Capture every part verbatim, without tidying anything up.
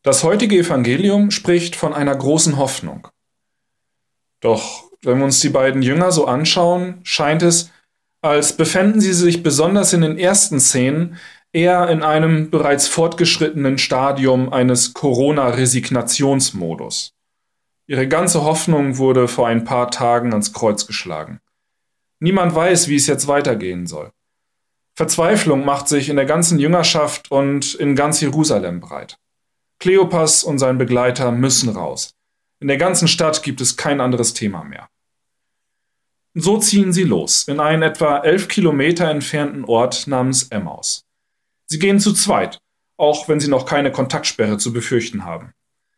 Das heutige Evangelium spricht von einer großen Hoffnung. Doch wenn wir uns die beiden Jünger so anschauen, scheint es, als befänden sie sich besonders in den ersten Szenen eher in einem bereits fortgeschrittenen Stadium eines Corona-Resignationsmodus. Ihre ganze Hoffnung wurde vor ein paar Tagen ans Kreuz geschlagen. Niemand weiß, wie es jetzt weitergehen soll. Verzweiflung macht sich in der ganzen Jüngerschaft und in ganz Jerusalem breit. Kleopas und sein Begleiter müssen raus. In der ganzen Stadt gibt es kein anderes Thema mehr. Und so ziehen sie los, in einen etwa elf Kilometer entfernten Ort namens Emmaus. Sie gehen zu zweit, auch wenn sie noch keine Kontaktsperre zu befürchten haben.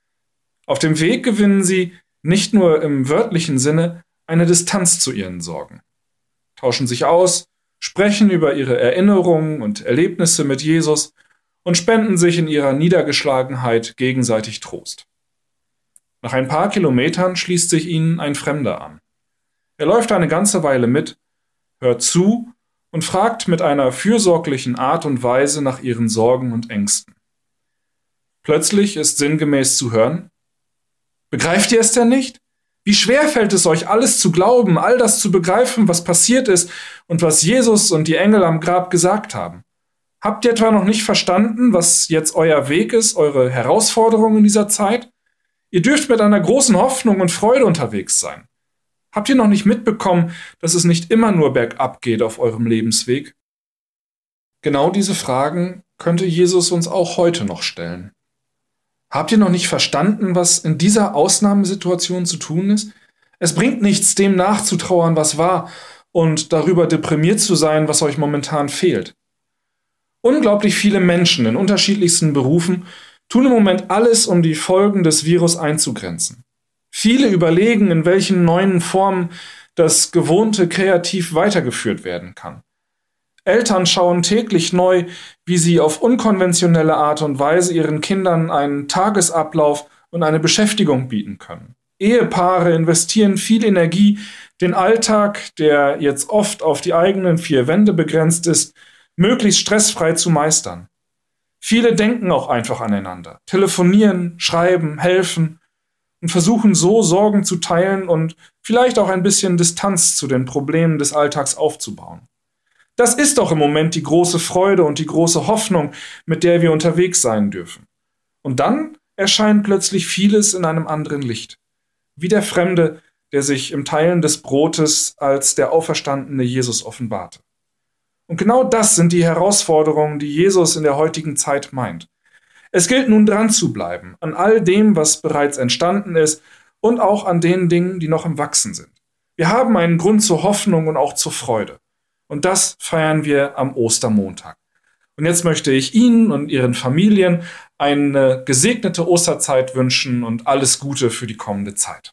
Auf dem Weg gewinnen sie, nicht nur im wörtlichen Sinne, eine Distanz zu ihren Sorgen. Tauschen sich aus, sprechen über ihre Erinnerungen und Erlebnisse mit Jesus und spenden sich in ihrer Niedergeschlagenheit gegenseitig Trost. Nach ein paar Kilometern schließt sich ihnen ein Fremder an. Er läuft eine ganze Weile mit, hört zu und fragt mit einer fürsorglichen Art und Weise nach ihren Sorgen und Ängsten. Plötzlich ist sinngemäß zu hören: Begreift ihr es denn nicht? Wie schwer fällt es euch, alles zu glauben, all das zu begreifen, was passiert ist und was Jesus und die Engel am Grab gesagt haben? Habt ihr etwa noch nicht verstanden, was jetzt euer Weg ist, eure Herausforderung in dieser Zeit? Ihr dürft mit einer großen Hoffnung und Freude unterwegs sein. Habt ihr noch nicht mitbekommen, dass es nicht immer nur bergab geht auf eurem Lebensweg? Genau diese Fragen könnte Jesus uns auch heute noch stellen. Habt ihr noch nicht verstanden, was in dieser Ausnahmesituation zu tun ist? Es bringt nichts, dem nachzutrauern, was war, und darüber deprimiert zu sein, was euch momentan fehlt. Unglaublich viele Menschen in unterschiedlichsten Berufen tun im Moment alles, um die Folgen des Virus einzugrenzen. Viele überlegen, in welchen neuen Formen das Gewohnte kreativ weitergeführt werden kann. Eltern schauen täglich neu, wie sie auf unkonventionelle Art und Weise ihren Kindern einen Tagesablauf und eine Beschäftigung bieten können. Ehepaare investieren viel Energie, den Alltag, der jetzt oft auf die eigenen vier Wände begrenzt ist, möglichst stressfrei zu meistern. Viele denken auch einfach aneinander, telefonieren, schreiben, helfen und versuchen so Sorgen zu teilen und vielleicht auch ein bisschen Distanz zu den Problemen des Alltags aufzubauen. Das ist doch im Moment die große Freude und die große Hoffnung, mit der wir unterwegs sein dürfen. Und dann erscheint plötzlich vieles in einem anderen Licht. Wie der Fremde, der sich im Teilen des Brotes als der auferstandene Jesus offenbarte. Und genau das sind die Herausforderungen, die Jesus in der heutigen Zeit meint. Es gilt nun dran zu bleiben, an all dem, was bereits entstanden ist und auch an den Dingen, die noch im Wachsen sind. Wir haben einen Grund zur Hoffnung und auch zur Freude. Und das feiern wir am Ostermontag. Und jetzt möchte ich Ihnen und Ihren Familien eine gesegnete Osterzeit wünschen und alles Gute für die kommende Zeit.